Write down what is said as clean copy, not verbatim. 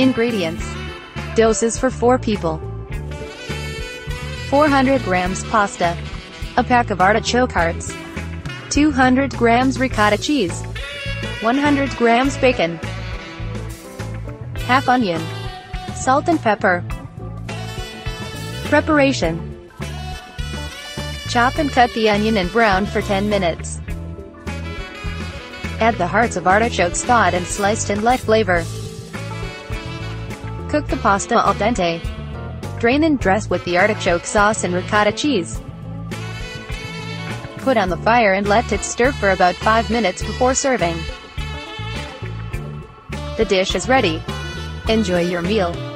Ingredients. Doses for 4 people. 400 grams pasta. A pack of artichoke hearts. 200 grams ricotta cheese. 100 grams bacon. Half onion. Salt and pepper. Preparation. Chop and cut the onion and brown for 10 minutes. Add the hearts of artichokes thawed and sliced and let flavor. Cook the pasta al dente. Drain and dress with the artichoke sauce and ricotta cheese. Put on the fire and let it stir for about 5 minutes before serving. The dish is ready. Enjoy your meal.